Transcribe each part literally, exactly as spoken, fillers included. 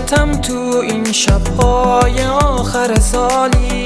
یادتم تو این شب‌های آخر سالی،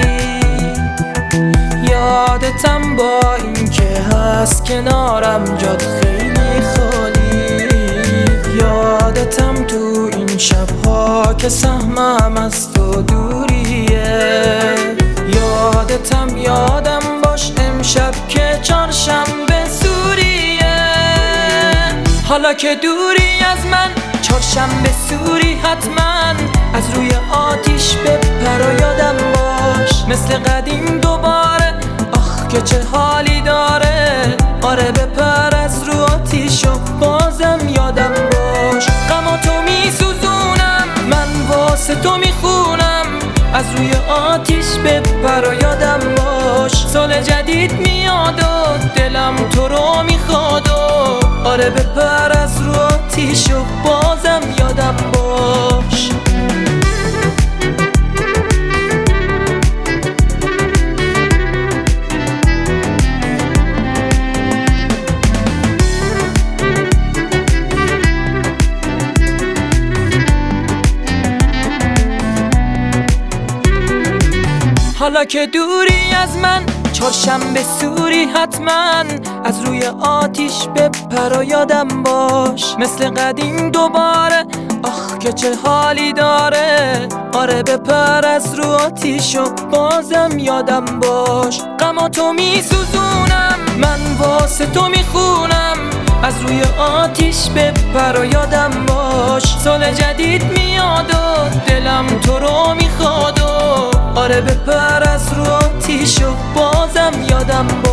یادتم با این که هست کنارم جات خیلی خالی، یادتم تو این شب‌ها که سهمم از تو دوریه، یادتم یادم باش امشب که چهارشنبه سوریه، حالا که دوری از من چهارشنبه سوری حتما، از روی آتیش بپر و یادم باش مثل قدیم دوباره، آخ که چه حالی داره، آره بپر از رو آتیش و بازم یادم باش، غم تو می سوزونم من واسه تو می خونم، از روی آتیش بپر و یادم باش، سال جدید میاد و دلم تو رو میخواد و آره بپر از رو آتیش و بازم یادم باش. حالا که دوری از من چهارشنبه سوری حتما، از روی آتیش بپر و یادم باش مثل قدیم دوباره، آخ که چه حالی داره، آره بپر از رو آتیش و بازم یادم باش، غم تو می سوزونم من واسه تو می خونم، از روی آتیش بپر و یادم باش، سال جدید میاد و دلم تو رو میخواد و آره بپر از رو آتیش و بازم یادم باش.